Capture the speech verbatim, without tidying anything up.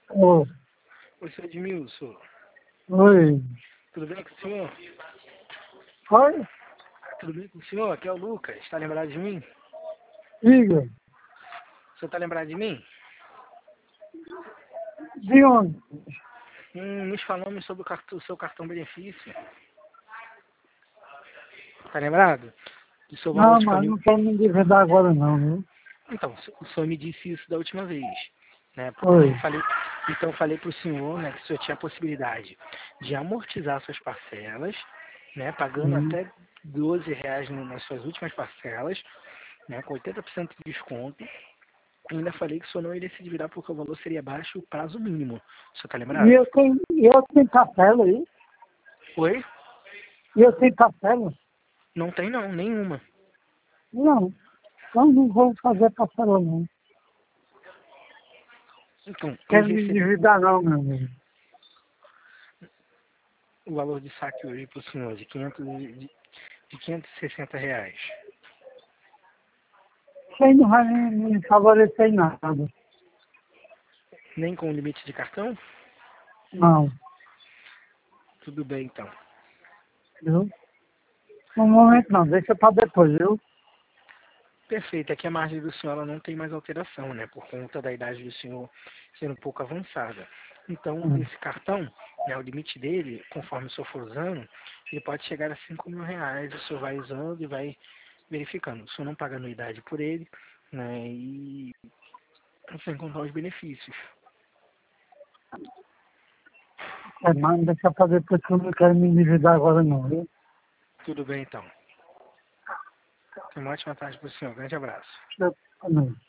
Ô, Oi, senhor Edmilson. oi. Tudo bem com o senhor? Oi? Tudo bem com o senhor? Aqui é o Lucas. Está lembrado de mim? Diga. O senhor está lembrado de mim? De onde? Hum, nos falamos sobre o, cartão, o seu cartão benefício. Está lembrado? Do seu valor Não, mas disponível. não quero me endividar agora não, viu? Então, o senhor me disse isso da última vez, né? Oi. Eu falei, então eu falei para o senhor, né, que o senhor tinha a possibilidade de amortizar suas parcelas, né, pagando Hum. até doze reais no- nas suas últimas parcelas, né, com oitenta por cento de desconto. E ainda falei que o senhor não iria se endividar porque o valor seria baixo e o prazo mínimo. O senhor está E lembrado? eu tenho, e eu tenho parcela aí? Oi? E eu tenho parcela? Não tem não, nenhuma. Não. Então não vou fazer parcela não. Então, em Quero me receber endividar não, meu amigo. o valor de saque hoje para o senhor de, quinhentos, e- de, de quinhentos e sessenta reais. Isso aí não vai me, me favorecer em nada. Nem com limite de cartão? Não. Tudo bem então. Viu? No momento não, deixa pra depois, viu? Perfeito, é que a margem do senhor ela não tem mais alteração, né? Por conta da idade do senhor ser um pouco avançada. Então, Hum. esse cartão, né, o limite dele, conforme o senhor for usando, ele pode chegar a cinco mil reais. O senhor vai usando e vai verificando. O senhor não paga anuidade por ele, né? E sem contar os benefícios. É, mas deixa pra depois que eu não quero me endividar agora não, viu? Tudo bem então. Tenha uma ótima tarde para o senhor. Grande abraço. Deixa eu- também.